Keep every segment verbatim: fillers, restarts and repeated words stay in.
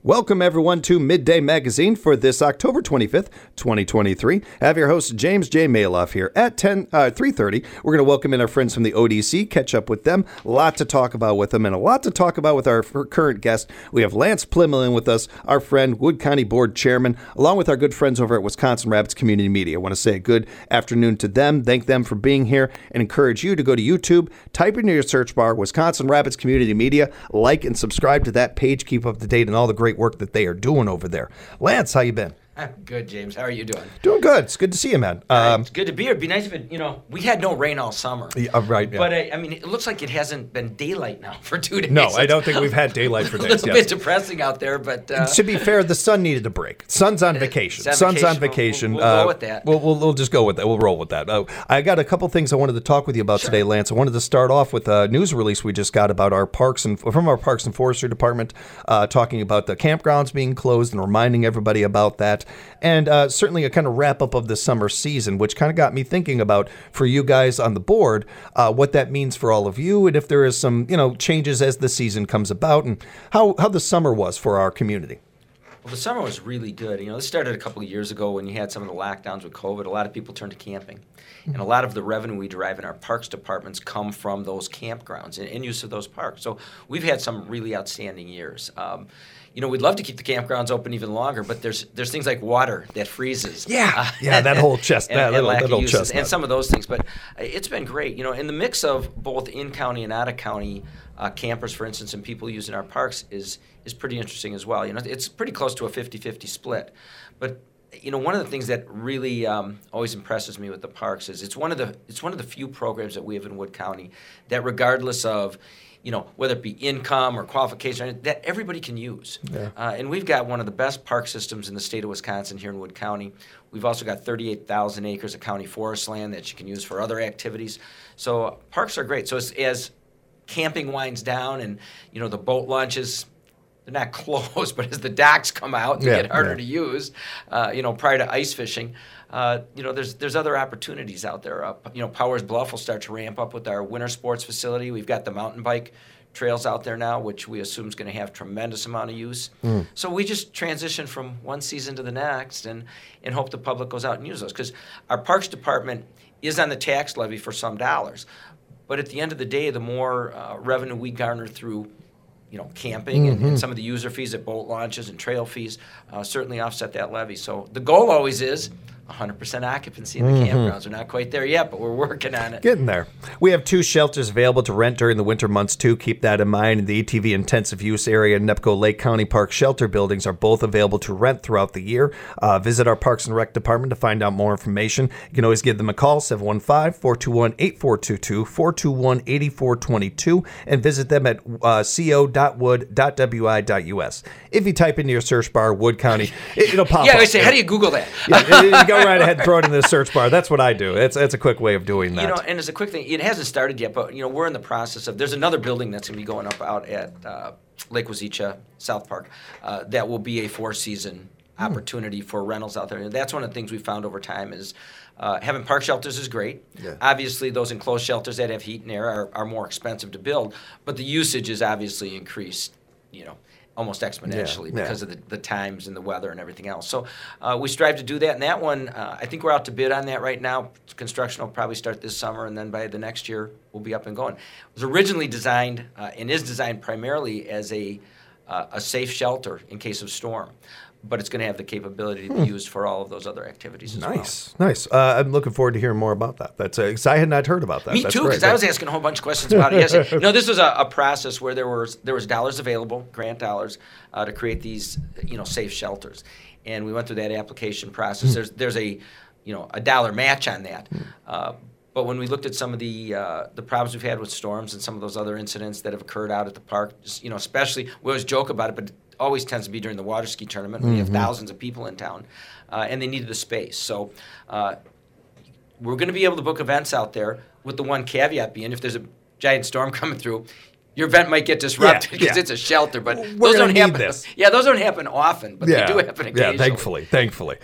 Welcome, everyone, to Midday Magazine for this October twenty-fifth, twenty twenty-three. I have your host, James J. Maloff, here at ten, uh, three thirty. We're going to welcome in our friends from the O D C, catch up with them. A lot to talk about with them, and a lot to talk about with our current guest. We have Lance Plimlin with us, our friend, Wood County Board Chairman, along with our good friends over at Wisconsin Rapids Community Media. I want to say a good afternoon to them, thank them for being here, and encourage you to go to YouTube, type into your search bar, Wisconsin Rapids Community Media, like and subscribe to that page, keep up to date on all the great work that they are doing over there. Lance, how you been? I'm good, James. How are you doing? Doing good. It's good to see you, man. Um, it's good to be here. It'd be nice if it, you know, we had no rain all summer. Yeah, right. Yeah. But, I, I mean, it looks like it hasn't been daylight now for two days. No, I don't think we've had daylight for days. A little yes. bit depressing out there, but... Uh, to be fair, the sun needed a break. Sun's on vacation. Sun's Sun's vacation. on vacation. We'll, we'll, we'll uh, go with that. We'll, we'll, we'll just go with that. We'll roll with that. Uh, I got a couple things I wanted to talk with you about sure. today, Lance. I wanted to start off with a news release we just got about our parks and from our Parks and Forestry Department, uh, talking about the campgrounds being closed and reminding everybody about that. And uh, certainly a kind of wrap up of the summer season, which kind of got me thinking about, for you guys on the board, uh, what that means for all of you, and if there is some, you know, changes as the season comes about, and how, how the summer was for our community. Well, the summer was really good. You know, this started a couple of years ago when you had some of the lockdowns with COVID. A lot of people turned to camping. Mm-hmm. And a lot of the revenue we derive in our parks departments come from those campgrounds and, and use of those parks. So we've had some really outstanding years. Um, you know, we'd love to keep the campgrounds open even longer, but there's there's things like water that freezes. Yeah, uh, yeah, that whole chest, and, that and little, lack that of little uses, chestnut. and some of those things. But it's been great. You know, in the mix of both in-county and out-of-county uh, campers, for instance, and people using our parks is is pretty interesting as well. You know, it's pretty close to a fifty-fifty split. But you know, one of the things that really um, always impresses me with the parks is it's one of the it's one of the few programs that we have in Wood County that, regardless of, you know, whether it be income or qualification, that everybody can use. Yeah. Uh, and we've got one of the best park systems in the state of Wisconsin here in Wood County. We've also got thirty-eight thousand acres of county forest land that you can use for other activities. So uh, parks are great. So as, as camping winds down and, you know, the boat launches, they're not closed, but as the docks come out, they yeah, get harder yeah. to use, uh, you know, prior to ice fishing. Uh, you know, there's there's other opportunities out there. Uh, you know, Powers Bluff will start to ramp up with our winter sports facility. We've got the mountain bike trails out there now, which we assume is going to have tremendous amount of use. Mm. So we just transition from one season to the next and, and hope the public goes out and uses those. Because our Parks Department is on the tax levy for some dollars. But at the end of the day, the more uh, revenue we garner through, you know, camping mm-hmm. and, and some of the user fees at boat launches and trail fees uh, certainly offset that levy. So the goal always is one hundred percent occupancy in the mm-hmm. campgrounds. We're not quite there yet, but we're working on it. Getting there. We have two shelters available to rent during the winter months, too. Keep that in mind. In the A T V intensive use area and NEPCO Lake County Park shelter buildings are both available to rent throughout the year. Uh, visit our Parks and Rec department to find out more information. You can always give them a call, seven one five, four two one, eight four two two, four two one, eight four two two, and visit them at uh, co dot wood dot w i dot u s. If you type into your search bar, Wood County, it, it'll pop yeah, up. Yeah, I say, how do you Google that? Yeah, you go right ahead and throw it in the search bar. That's what I do. It's it's a quick way of doing that. You know, and as a quick thing, it hasn't started yet, but you know, we're in the process of. There's another building that's going to be going up out at uh, Lake Wazeecha, South Park, uh, that will be a four-season hmm. opportunity for rentals out there. And that's one of the things we found over time is uh, having park shelters is great. Yeah. Obviously, those enclosed shelters that have heat and air are, are more expensive to build, but the usage is obviously increased. You know. Almost exponentially yeah, because yeah. of the, the times and the weather and everything else. So uh, we strive to do that. And that one, uh, I think we're out to bid on that right now. Construction will probably start this summer, and then by the next year, we'll be up and going. It was originally designed uh, and is designed primarily as a, uh, a safe shelter in case of storm. But it's going to have the capability to be hmm. used for all of those other activities as nice, well. Nice, nice. Uh, I'm looking forward to hearing more about that. That's because uh, I had not heard about that. Me That's too, because I was asking a whole bunch of questions about it. Yes, you know, this was a, a process where there was there was dollars available, grant dollars, uh, to create these, you know, safe shelters, and we went through that application process. Hmm. There's there's a, you know, a dollar match on that. Hmm. Uh, But when we looked at some of the uh, the problems we've had with storms and some of those other incidents that have occurred out at the park, just, you know, especially we always joke about it, but it always tends to be during the water ski tournament when mm-hmm. you have thousands of people in town, uh, and they needed the space. So uh, we're going to be able to book events out there with the one caveat being if there's a giant storm coming through, your event might get disrupted because yeah, yeah. it's a shelter. But we're those don't happen. This. Yeah, those don't happen often, but yeah. they do happen occasionally. Yeah, thankfully, thankfully.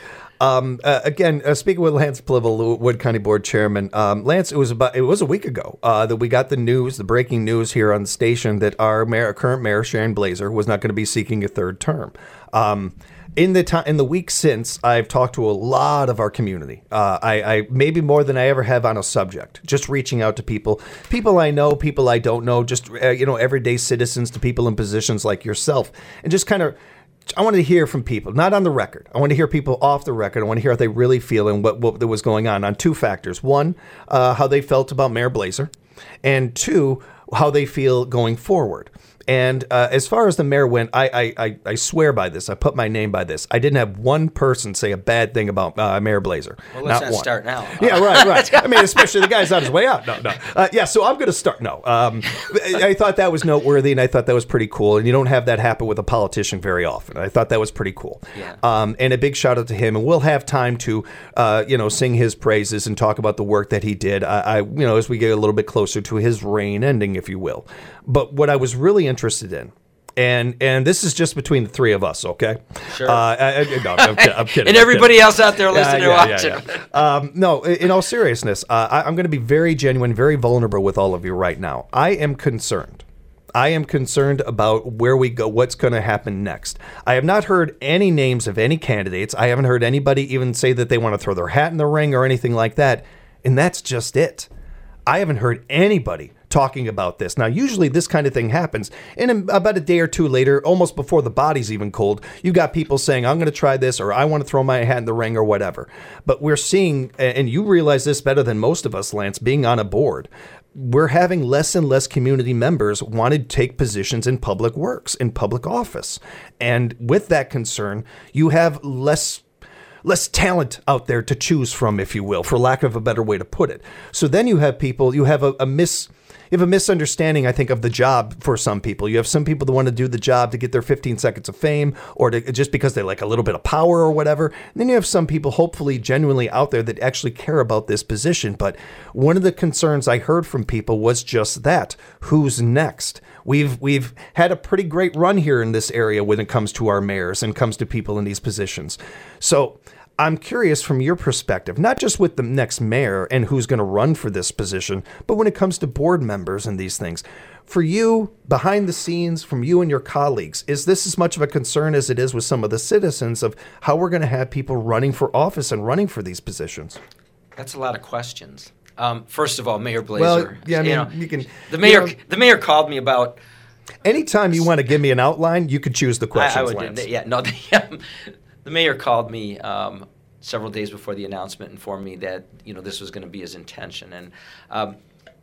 Um, uh, again, uh, speaking with Lance Plivel, Wood County Board Chairman, um, Lance, it was about it was a week ago uh, that we got the news, the breaking news here on the station that our mayor, current mayor Sharon Blazer was not going to be seeking a third term. Um, In the time, in the week since, I've talked to a lot of our community. Uh, I, I maybe more than I ever have on a subject. Just reaching out to people, people I know, people I don't know, just uh, you know, everyday citizens, to people in positions like yourself, and just kind of. I wanted to hear from people, not on the record. I want to hear people off the record. I want to hear how they really feel and what, what was going on on two factors. One, uh, how they felt about Mayor Blazer, and two, how they feel going forward. And uh, as far as the mayor went, I, I, I swear by this. I put my name by this. I didn't have one person say a bad thing about uh, Mayor Blazer. Well, let's not, not one. start now. Yeah, right, right. I mean, especially the guy's on his way out. No, no. Uh, yeah, so I'm going to start. No. Um, I thought that was noteworthy, and I thought that was pretty cool. And you don't have that happen with a politician very often. I thought that was pretty cool. Yeah. Um, and a big shout out to him. And we'll have time to, uh, you know, sing his praises and talk about the work that he did. I, I, you know, as we get a little bit closer to his reign ending, if you will. But what I was really interested in. And and this is just between the three of us, okay? Sure. Uh, I, I, no, I'm, kidding, I'm kidding. and I'm everybody kidding. else out there listening yeah, or yeah, watching. yeah, yeah. Um, no, in all seriousness, uh, I, I'm going to be very genuine, very vulnerable with all of you right now. I am concerned. I am concerned about where we go, what's going to happen next. I have not heard any names of any candidates. I haven't heard anybody even say that they want to throw their hat in the ring or anything like that. And that's just it. I haven't heard anybody talking about this. Now, usually this kind of thing happens, and about a day or two later, almost before the body's even cold, you got people saying, I'm going to try this, or I want to throw my hat in the ring, or whatever. But we're seeing, and you realize this better than most of us, Lance, being on a board, we're having less and less community members want to take positions in public works, in public office. And with that concern, you have less less talent out there to choose from, if you will, for lack of a better way to put it. So then you have people, you have a, a mis... You have a misunderstanding, I think, of the job for some people. You have some people that want to do the job to get their fifteen seconds of fame, or to, just because they like a little bit of power or whatever. And then you have some people, hopefully genuinely out there, that actually care about this position. But one of the concerns I heard from people was just that. Who's next? We've we've had a pretty great run here in this area when it comes to our mayors and comes to people in these positions. So I'm curious from your perspective, not just with the next mayor and who's going to run for this position, but when it comes to board members and these things. For you, behind the scenes, from you and your colleagues, is this as much of a concern as it is with some of the citizens of how we're going to have people running for office and running for these positions? That's a lot of questions. Um, first of all, Mayor Blazer. Well, yeah, I mean, you know, you can. The mayor, you know, the mayor called me about. Anytime you want to give me an outline, you could choose the questions, I, I would, Lance. Yeah, no. The, yeah, the mayor called me um, several days before the announcement, informed me that you know this was going to be his intention, and um,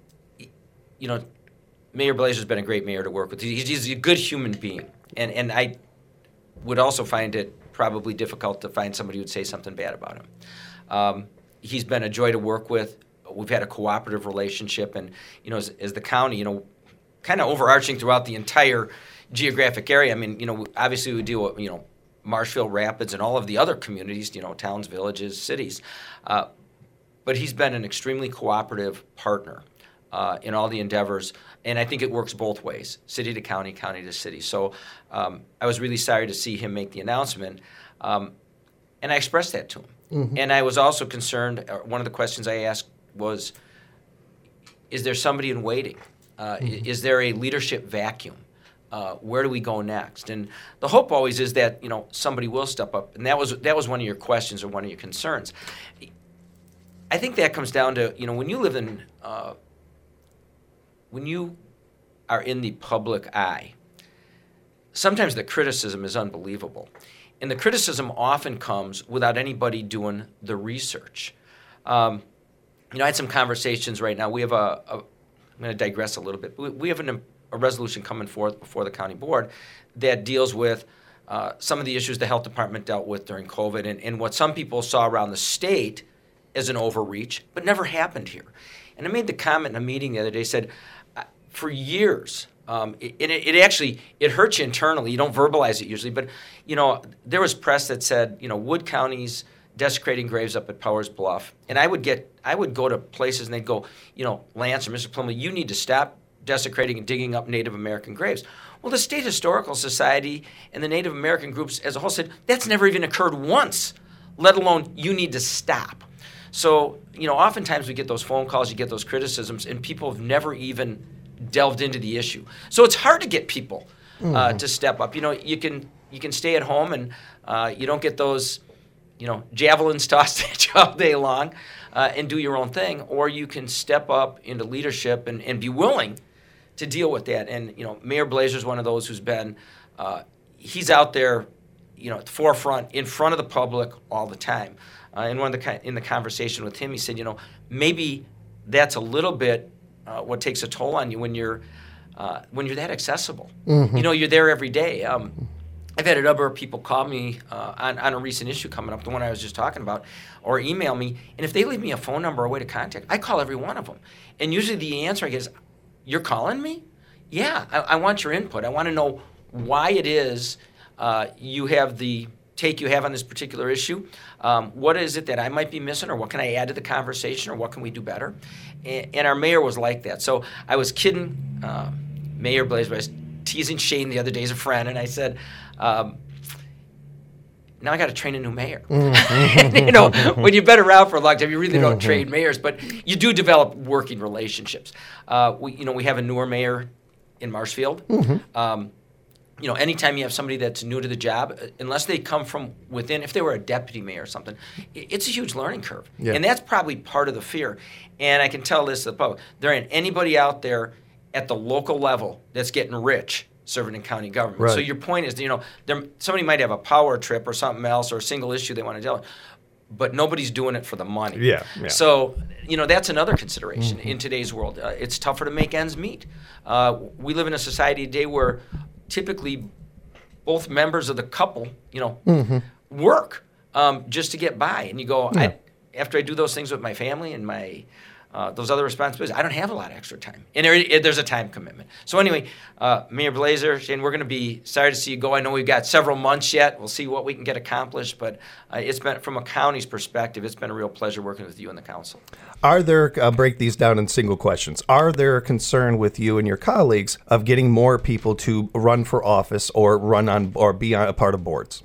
you know, Mayor Blazer's been a great mayor to work with. He's, he's a good human being, and and I would also find it probably difficult to find somebody who would say something bad about him. Um, he's been a joy to work with. We've had a cooperative relationship, and you know, as, as the county, you know, kind of overarching throughout the entire geographic area. I mean, you know, obviously we deal with, you know, Marshfield, Rapids, and all of the other communities, you know, towns, villages, cities. Uh, but he's been an extremely cooperative partner uh, in all the endeavors, and I think it works both ways, city to county, county to city. So um, I was really sorry to see him make the announcement, um, and I expressed that to him. Mm-hmm. And I was also concerned, uh, one of the questions I asked was, is there somebody in waiting? Uh, mm-hmm. Is there a leadership vacuum? Uh, where do we go next? And the hope always is that you know somebody will step up, and that was that was one of your questions or one of your concerns. I think that comes down to you know when you live in uh, when you are in the public eye. Sometimes the criticism is unbelievable, and the criticism often comes without anybody doing the research. Um, you know, I had some conversations right now. We have a, a I'm going to digress a little bit. We, we have an a resolution coming forth before the county board that deals with uh, some of the issues the health department dealt with during COVID and, and what some people saw around the state as an overreach, but never happened here. And I made the comment in a meeting the other day, said, uh, for years, um, it, it, it actually, it hurts you internally. You don't verbalize it usually, but, you know, there was press that said, you know, Wood County's desecrating graves up at Powers Bluff. And I would get, I would go to places and they'd go, you know, Lance or Mister Plumley, you need to stop desecrating and digging up Native American graves. Well, the State Historical Society and the Native American groups as a whole said, that's never even occurred once, let alone you need to stop. So, you know, oftentimes we get those phone calls, you get those criticisms, and people have never even delved into the issue. So it's hard to get people uh, mm-hmm. to step up. You know, you can you can stay at home and uh, you don't get those, you know, javelins tossed at you all day long uh, and do your own thing, or you can step up into leadership and, and be willing to deal with that. And, you know, Mayor Blazer is one of those who's been, uh, he's out there, you know, at the forefront, in front of the public all the time. Uh, and one of the in the conversation with him, he said, you know, maybe that's a little bit uh, what takes a toll on you when you're uh, when you're that accessible. Mm-hmm. You know, you're there every day. Um, I've had a number of people call me uh, on, on a recent issue coming up, the one I was just talking about, or email me, and if they leave me a phone number or a way to contact, I call every one of them. And usually the answer I get is, you're calling me? Yeah, I, I want your input. I want to know why it is uh, you have the take you have on this particular issue. Um, what is it that I might be missing, or what can I add to the conversation, or what can we do better? And, and our mayor was like that. So I was kidding uh, Mayor Blazer. I was teasing Shane the other day as a friend, and I said, um, now I got to train a new mayor. Mm-hmm. You know, when you've been around for a long time, you really mm-hmm. don't train mayors, but you do develop working relationships. Uh, we, you know, we have a newer mayor in Marshfield. Mm-hmm. Um, you know, anytime you have somebody that's new to the job, unless they come from within, if they were a deputy mayor or something, it's a huge learning curve. Yeah. And that's probably part of the fear. And I can tell this to the public. There ain't anybody out there at the local level that's getting rich serving in county government. Right. So your point is, you know, there, somebody might have a power trip or something else or a single issue they want to deal with, but nobody's doing it for the money. Yeah. yeah. So, you know, that's another consideration mm-hmm. in today's world. Uh, it's tougher to make ends meet. Uh, we live in a society today where typically both members of the couple, you know, mm-hmm. work um, just to get by. And you go, yeah. I, after I do those things with my family and my uh, those other responsibilities, I don't have a lot of extra time. And there, it, there's a time commitment. So anyway, uh, Mayor Blazer, Shane, we're going to be sorry to see you go. I know we've got several months yet. We'll see what we can get accomplished. But uh, it's been, from a county's perspective, it's been a real pleasure working with you and the council. Are there, I'll break these down in single questions. Are there a concern with you and your colleagues of getting more people to run for office or run on or be on a part of boards?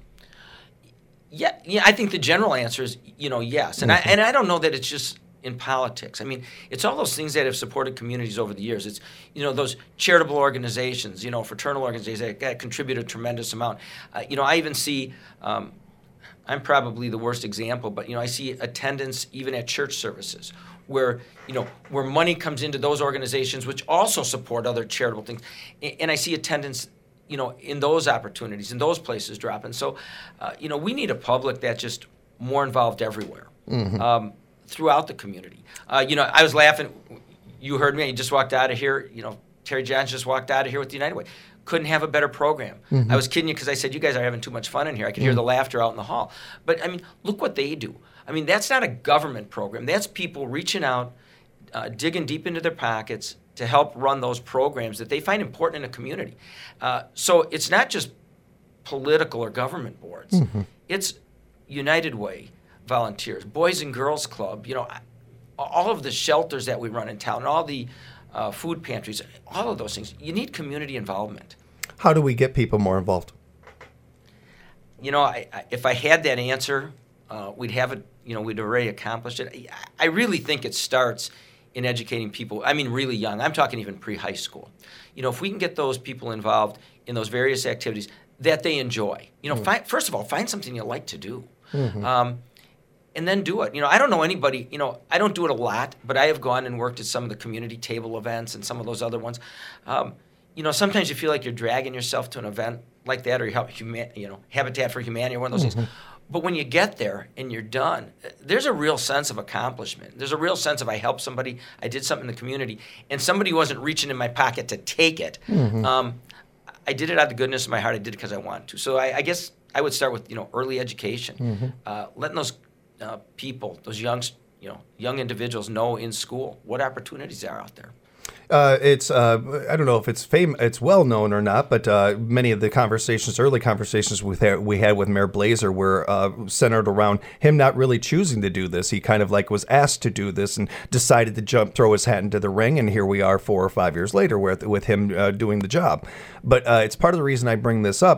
Yeah, yeah. I think the general answer is, you know, yes. And mm-hmm. I and I don't know that it's just in politics. I mean, it's all those things that have supported communities over the years. It's, you know, those charitable organizations, you know, fraternal organizations that, that contribute a tremendous amount. Uh, you know, I even see. Um, I'm probably the worst example, but, you know, I see attendance even at church services where, you know, where money comes into those organizations which also support other charitable things. And I see attendance, you know, in those opportunities, in those places drop. And so, uh, you know, we need a public that's just more involved everywhere, mm-hmm. um, throughout the community. Uh, you know, I was laughing. You heard me. I just walked out of here. You know, Terry Johns just walked out of here with the United Way. Couldn't have a better program. Mm-hmm. I was kidding you because I said, you guys are having too much fun in here. I could mm-hmm. hear the laughter out in the hall. But, I mean, look what they do. I mean, that's not a government program. That's people reaching out, uh, digging deep into their pockets to help run those programs that they find important in a community. Uh, so it's not just political or government boards. Mm-hmm. It's United Way volunteers, Boys and Girls Club, you know, all of the shelters that we run in town, all the Uh, food pantries, all of those things. You need community involvement. How do we get people more involved? You know, I, I, if I had that answer, uh, we'd have it, you know, we'd already accomplished it. I, I really think it starts in educating people. I mean, really young. I'm talking even pre-high school. You know, if we can get those people involved in those various activities that they enjoy. You know, mm. find, first of all, find something you like to do. Mm-hmm. Um, And then do it. You know, I don't know anybody, you know, I don't do it a lot, but I have gone and worked at some of the community table events and some of those other ones. Um, you know, sometimes you feel like you're dragging yourself to an event like that, or you help, you know, Habitat for Humanity or one of those mm-hmm. things. But when you get there and you're done, there's a real sense of accomplishment. There's a real sense of I helped somebody, I did something in the community, and somebody wasn't reaching in my pocket to take it. Mm-hmm. Um, I did it out of the goodness of my heart. I did it because I wanted to. So I, I guess I would start with, you know, early education, mm-hmm. uh, letting those Uh, people, those young, you know, young individuals know in school what opportunities are out there. Uh, it's uh, I don't know if it's fame, it's well known or not, but uh, many of the conversations, early conversations we had, we had with Mayor Blazer were uh, centered around him not really choosing to do this. He kind of like was asked to do this and decided to jump, throw his hat into the ring, and here we are four or five years later with with him uh, doing the job. But uh, it's part of the reason I bring this up.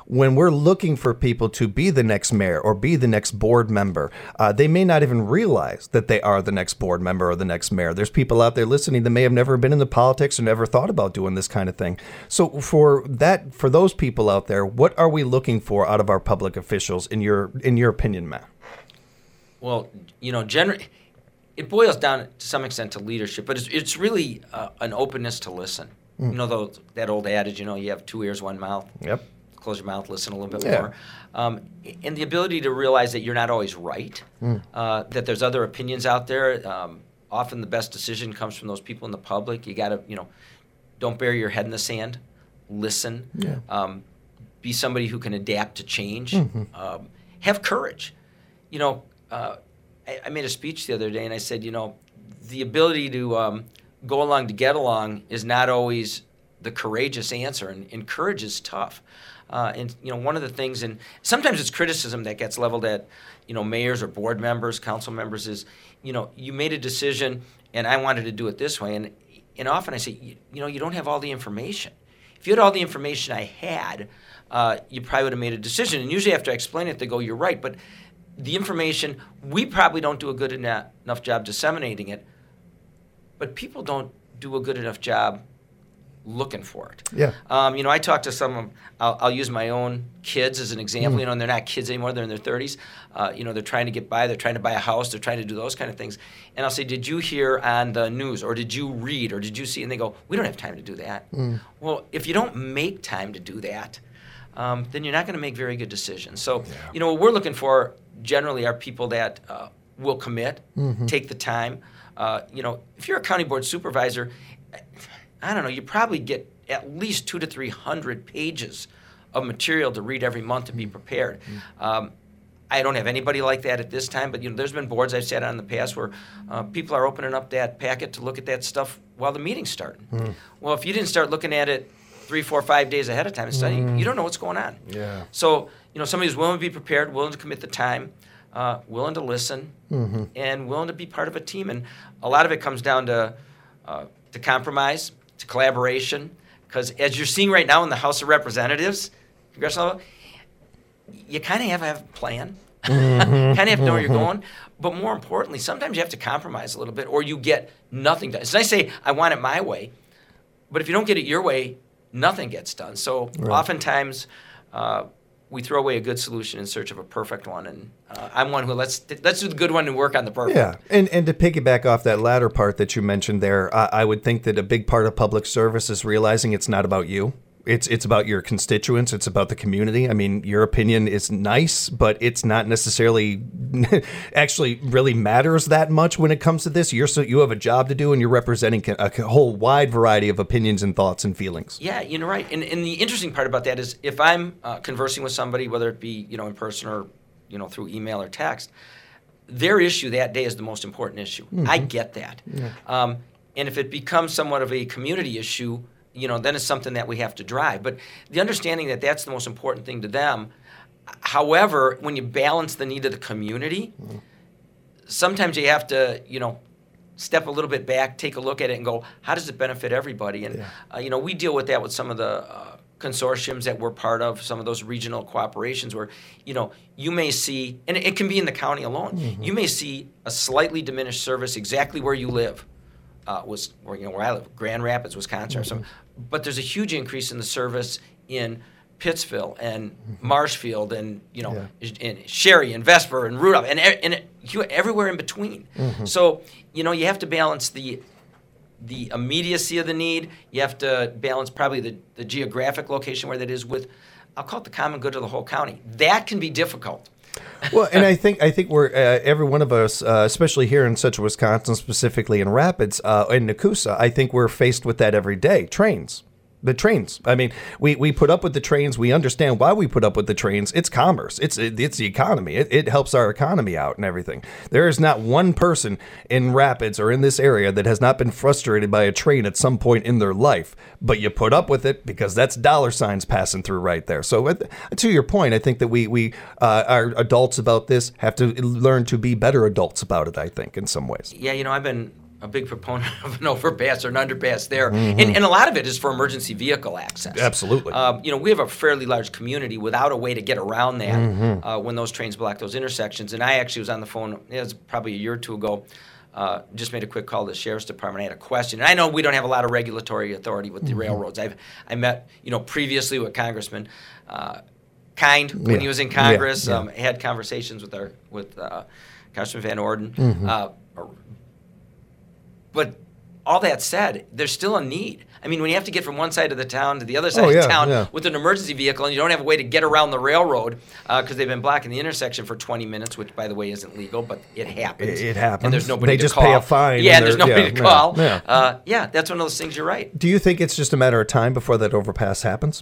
when we're looking for people to be the next mayor or be the next board member, uh, they may not even realize that they are the next board member or the next mayor. There's people out there listening that may have never been into politics or never thought about doing this kind of thing. So for that, for those people out there, what are we looking for out of our public officials in your in your opinion, Matt? Well, you know, generally, it boils down to some extent to leadership, but it's, it's really uh, an openness to listen. Mm. You know, those, that old adage, you know, you have two ears, one mouth. Yep. Close your mouth, listen a little bit yeah. more. Um, and the ability to realize that you're not always right, mm. uh, that there's other opinions out there. Um, often the best decision comes from those people in the public. You got to, you know, don't bury your head in the sand. Listen. Yeah. Um, be somebody who can adapt to change. Mm-hmm. Um, have courage. You know, uh, I, I made a speech the other day, and I said, you know, the ability to um, go along to get along is not always the courageous answer, and, and courage is tough. Uh, and, you know, one of the things, and sometimes it's criticism that gets leveled at, you know, mayors or board members, council members is, you know, you made a decision and I wanted to do it this way. And, and often I say, you, you know, you don't have all the information. If you had all the information I had, uh, you probably would have made a decision. And usually after I explain it, they go, you're right. But the information, we probably don't do a good enough, enough job disseminating it. But people don't do a good enough job looking for it. Yeah. Um, you know, I talk to some of, I'll, I'll use my own kids as an example. Mm. You know, and they're not kids anymore. They're in their thirties. Uh, you know, they're trying to get by. They're trying to buy a house. They're trying to do those kind of things. And I'll say, did you hear on the news, or did you read, or did you see? And they go, we don't have time to do that. Mm. Well, if you don't make time to do that, um, then you're not going to make very good decisions. So, yeah. you know, what we're looking for generally are people that uh, will commit, mm-hmm. take the time. Uh, you know, if you're a county board supervisor, I don't know, you probably get at least two to three hundred pages of material to read every month to be prepared. Mm-hmm. Um, I don't have anybody like that at this time, but you know, there's been boards I've sat on in the past where uh, people are opening up that packet to look at that stuff while the meeting's starting. Mm-hmm. Well, if you didn't start looking at it three, four, five days ahead of time and studying, mm-hmm. you don't know what's going on. Yeah. So, you know, somebody who's willing to be prepared, willing to commit the time, uh, willing to listen, mm-hmm. and willing to be part of a team. And a lot of it comes down to uh, to compromise, to collaboration, because as you're seeing right now in the House of Representatives, congressional level, you kind of have to have a plan, mm-hmm. kind of have to know where you're going. But more importantly, sometimes you have to compromise a little bit, or you get nothing done. So I say, I want it my way, but if you don't get it your way, nothing gets done. So right. oftentimes uh, we throw away a good solution in search of a perfect one, and uh, I'm one who let's let's do the good one and work on the perfect. Yeah, and and to piggyback off that latter part that you mentioned there, I, I would think that a big part of public service is realizing it's not about you. It's it's about your constituents. It's about the community. I mean, your opinion is nice, but it's not necessarily actually really matters that much when it comes to this. You're so you have a job to do, and you're representing a whole wide variety of opinions and thoughts and feelings. Yeah, you're right. And and the interesting part about that is, if I'm uh, conversing with somebody, whether it be you know in person or you know through email or text, their issue that day is the most important issue. Mm-hmm. I get that. Yeah. Um, and if it becomes somewhat of a community issue, you know, then it's something that we have to drive. But the understanding that that's the most important thing to them. However, when you balance the need of the community, mm-hmm. sometimes you have to, you know, step a little bit back, take a look at it and go, how does it benefit everybody? And, yeah. uh, you know, we deal with that with some of the uh, consortiums that we're part of, some of those regional cooperations where, you know, you may see, and it can be in the county alone, mm-hmm. you may see a slightly diminished service exactly where you live. Uh, was where, you know, where I live, Grand Rapids, Wisconsin, mm-hmm. or something. But there's a huge increase in the service in Pittsville and mm-hmm. Marshfield and you know yeah. and Sherry and Vesper and Rudolph and and everywhere in between. Mm-hmm. So you know you have to balance the the immediacy of the need. You have to balance probably the, the geographic location where that is with, I'll call it the common good of the whole county. That can be difficult. Well, and I think I think we're uh, every one of us, uh, especially here in Central Wisconsin, specifically in Rapids, uh, in Nakusa, I think we're faced with that every day. Trains. The trains. I mean, we, we put up with the trains. We understand why we put up with the trains. It's commerce. It's it, it's the economy. It, it helps our economy out and everything. There is not one person in Rapids or in this area that has not been frustrated by a train at some point in their life. But you put up with it because that's dollar signs passing through right there. So to your point, I think that we, we uh, our adults about this have to learn to be better adults about it, I think, in some ways. Yeah, you know, I've been a big proponent of an overpass or an underpass there, mm-hmm. and, and a lot of it is for emergency vehicle access. Absolutely. Um, you know, we have a fairly large community without a way to get around that mm-hmm. uh, when those trains block those intersections. And I actually was on the phone, it was probably a year or two ago, uh, just made a quick call to the Sheriff's Department. I had a question. And I know we don't have a lot of regulatory authority with the mm-hmm. railroads. I've I met, you know, previously with Congressman uh, Kind when yeah. he was in Congress. Yeah. Yeah. Um, had conversations with our with uh, Congressman Van Orden. Mm-hmm. Uh, But all that said, there's still a need. I mean, when you have to get from one side of the town to the other side oh, of yeah, town yeah. with an emergency vehicle, and you don't have a way to get around the railroad because uh, they've been blocking the intersection for twenty minutes, which, by the way, isn't legal, but it happens. It, it happens. And there's nobody they to just call. pay a fine. Yeah, and there's nobody yeah, to call. Yeah, yeah. Uh, yeah, that's one of those things. You're right. Do you think it's just a matter of time before that overpass happens?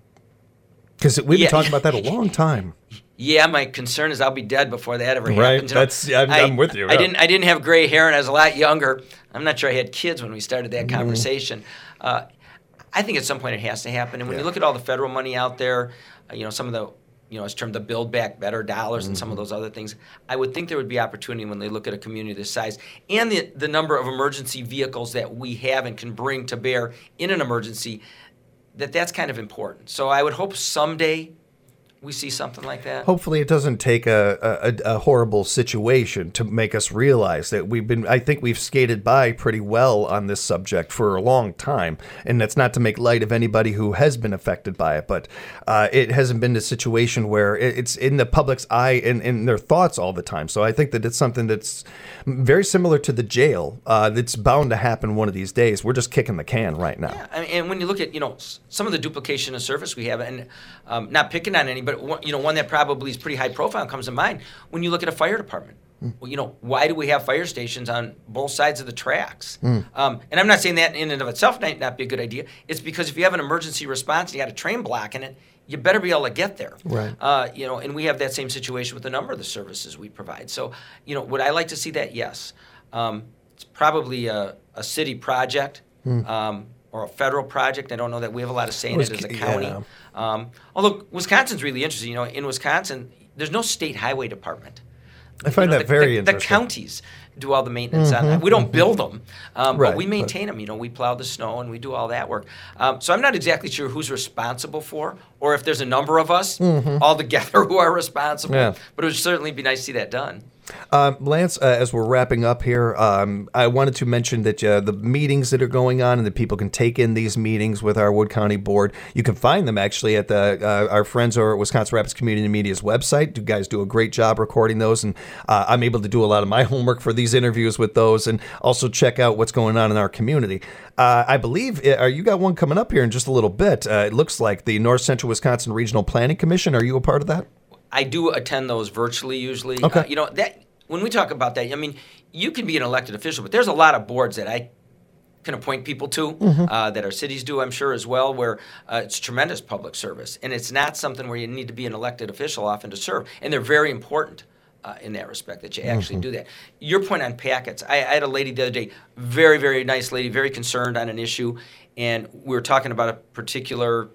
Because we've been yeah. talking about that a long time. Yeah, my concern is I'll be dead before that ever right. happens. That's I'm, I, I'm with you. I didn't I didn't have gray hair and I was a lot younger. I'm not sure I had kids when we started that mm-hmm. conversation. Uh, I think at some point it has to happen. And when yeah. you look at all the federal money out there, uh, you know, some of the, you know, it's termed the Build Back Better dollars mm-hmm. and some of those other things, I would think there would be opportunity when they look at a community this size and the the number of emergency vehicles that we have and can bring to bear in an emergency, that that's kind of important. So I would hope someday we see something like that. Hopefully it doesn't take a, a, a horrible situation to make us realize that we've been, I think we've skated by pretty well on this subject for a long time. And that's not to make light of anybody who has been affected by it, but uh, it hasn't been a situation where it's in the public's eye and in their thoughts all the time. So I think that it's something that's very similar to the jail uh, that's bound to happen one of these days. We're just kicking the can right now. Yeah, and when you look at, you know, some of the duplication of service we have, and um, not picking on any, but you know, one that probably is pretty high profile comes to mind when you look at a fire department. Mm. Well, you know, why do we have fire stations on both sides of the tracks? Mm. Um, and I'm not saying that in and of itself might not be a good idea. It's because if you have an emergency response and you got a train blocking it, you better be able to get there. Right. Uh, you know, and we have that same situation with a number of the services we provide. So, you know, would I like to see that? Yes. Um, it's probably a, a city project. Mm. Um, or a federal project. I don't know that we have a lot of say in it as a county. Yeah. Um, although Wisconsin's really interesting. You know, in Wisconsin, there's no state highway department. I find you know, that the, very the, interesting. The counties do all the maintenance mm-hmm, on that. We don't mm-hmm. build them, um, right, but we maintain but... them. You know, we plow the snow and we do all that work. Um, so I'm not exactly sure who's responsible for, or if there's a number of us mm-hmm. all together who are responsible. Yeah. But it would certainly be nice to see that done. Um, Lance, uh, as we're wrapping up here, um, I wanted to mention that uh, the meetings that are going on and that people can take in these meetings with our Wood County Board, you can find them actually at the uh, our friends over at Wisconsin Rapids Community Media's website. You guys do a great job recording those, and uh, I'm able to do a lot of my homework for these interviews with those, and also check out what's going on in our community. Uh, I believe uh, you got one coming up here in just a little bit. Uh, it looks like the North Central Wisconsin Regional Planning Commission. Are you a part of that? I do attend those virtually usually. Okay. Uh, you know, that when we talk about that, I mean, you can be an elected official, but there's a lot of boards that I can appoint people to mm-hmm. uh, that our cities do, I'm sure, as well, where uh, it's tremendous public service. And it's not something where you need to be an elected official often to serve. And they're very important uh, in that respect, that you actually mm-hmm. do that. Your point on packets, I, I had a lady the other day, very, very nice lady, very concerned on an issue, and we were talking about a particular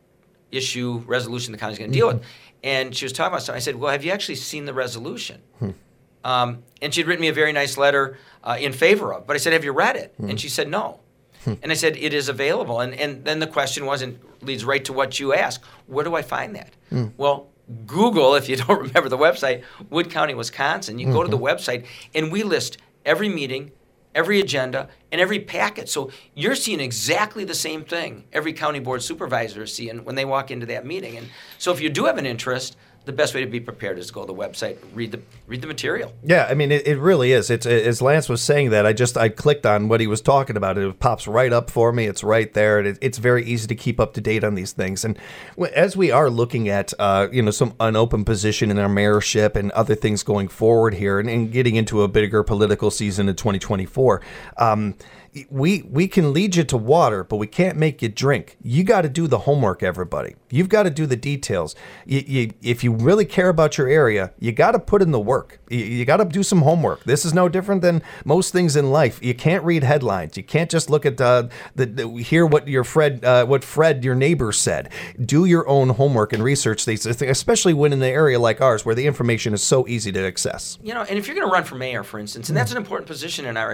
issue, resolution the county's going to deal mm-hmm. with. And she was talking about something. I said, well, have you actually seen the resolution? Hmm. Um, and she'd written me a very nice letter uh, in favor of. But I said, have you read it? Hmm. And she said, no. Hmm. And I said, it is available. And, and then the question was, and leads right to what you asked, where do I find that? Hmm. Well, Google, if you don't remember the website, Wood County, Wisconsin. You can mm-hmm. go to the website, and we list every meeting, every agenda, and every packet. So you're seeing exactly the same thing every county board supervisor is seeing when they walk into that meeting. And so if you do have an interest, the best way to be prepared is to go to the website, read the read the material. Yeah, I mean, it, it really is. It's as Lance was saying that, I just I clicked on what he was talking about. It pops right up for me. It's right there. And it, it's very easy to keep up to date on these things. And as we are looking at, uh, you know, some an open position in our mayorship and other things going forward here, and, and getting into a bigger political season in twenty twenty-four, um, we we can lead you to water, but we can't make you drink. You got to do the homework, everybody. You've got to do the details. You, you, if you really care about your area, you got to put in the work. You, you got to do some homework. This is no different than most things in life. You can't read headlines. You can't just look at uh, the, the hear what your Fred, uh, what Fred, your neighbor, said. Do your own homework and research these, especially when in an area like ours where the information is so easy to access. You know, and if you're going to run for mayor, for instance, and that's an important position in our area,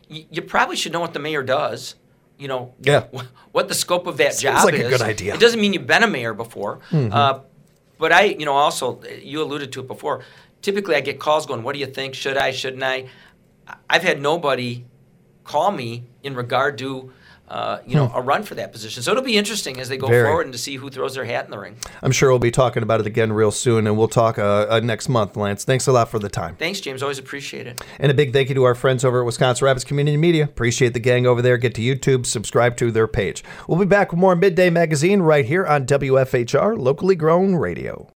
y- you probably should know what the mayor does. You know, Yeah. wh- what the scope of that Seems job like is. a good idea. It doesn't mean you've been a mayor before. Mm-hmm. Uh, but I, you know, also, you alluded to it before. Typically, I get calls going, what do you think? Should I, shouldn't I? I've had nobody call me in regard to, uh, you know, a run for that position. So it'll be interesting as they go Very. forward and to see who throws their hat in the ring. I'm sure we'll be talking about it again real soon, and we'll talk uh, uh, next month, Lance. Thanks a lot for the time. Thanks, James. Always appreciate it. And a big thank you to our friends over at Wisconsin Rapids Community Media. Appreciate the gang over there. Get to YouTube, subscribe to their page. We'll be back with more Midday Magazine right here on W F H R, locally grown radio.